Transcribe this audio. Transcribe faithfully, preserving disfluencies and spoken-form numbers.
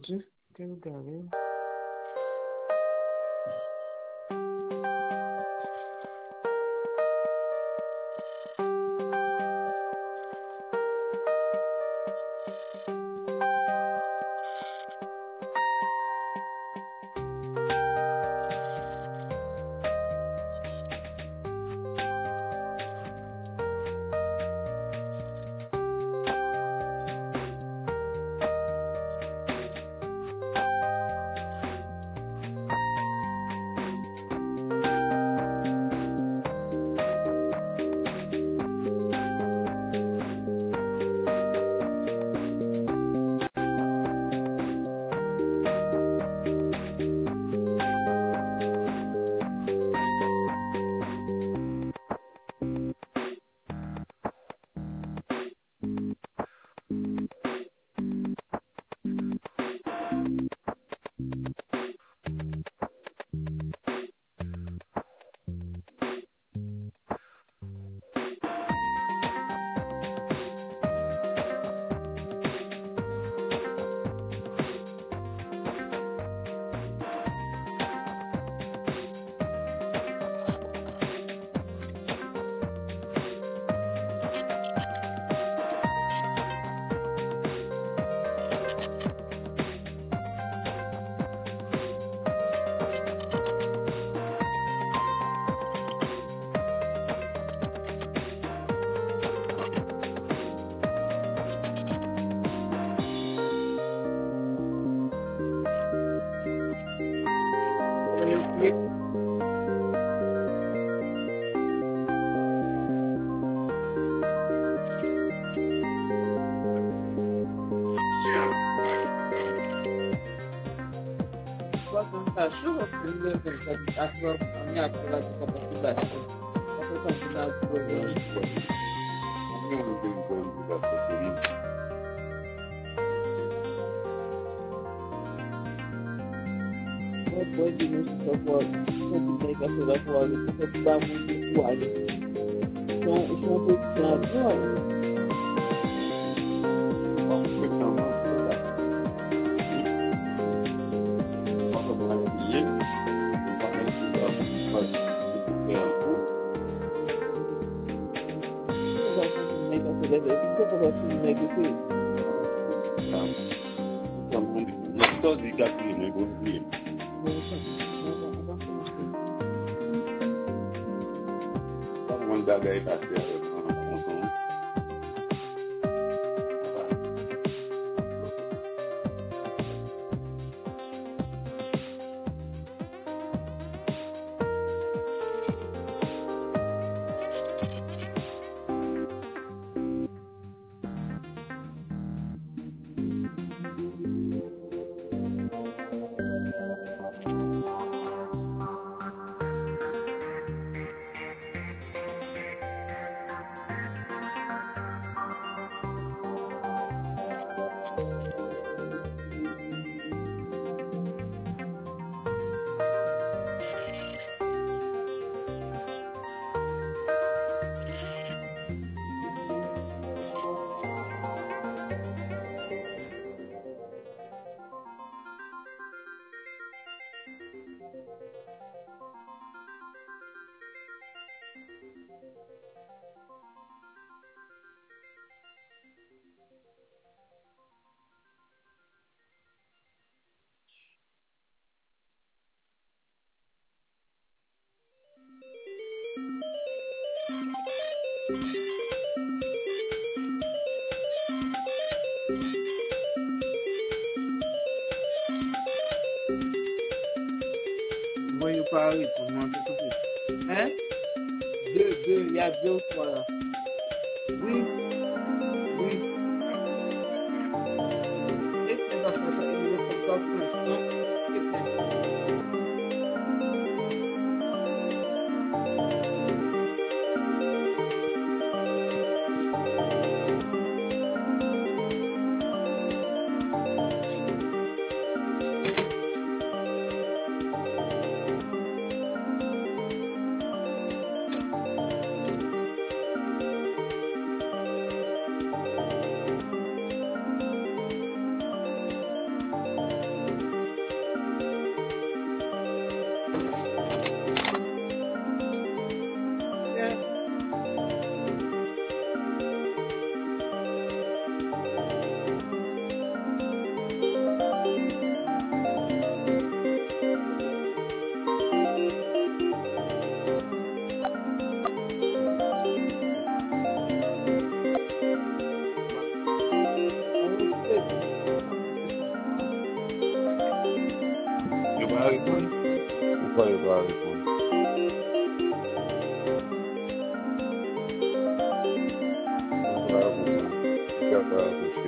G. Que lugar, hein? Cachorro primeiro a sua a minha cola de capacidade. Você continuar o programa. Depois de muito socorro, continuei com a sua cola, porque dá muito suave. Então, o som foi estranho, olha. Voyons Paris pour moi, c'est tout. Hein? Deux, deux, il y a deux fois là. Oui, oui. Et c'est dans ça, il ne faut pas pour l'instant. Barley Queen? Who played Barley Queen? That's what I was doing. You got the other.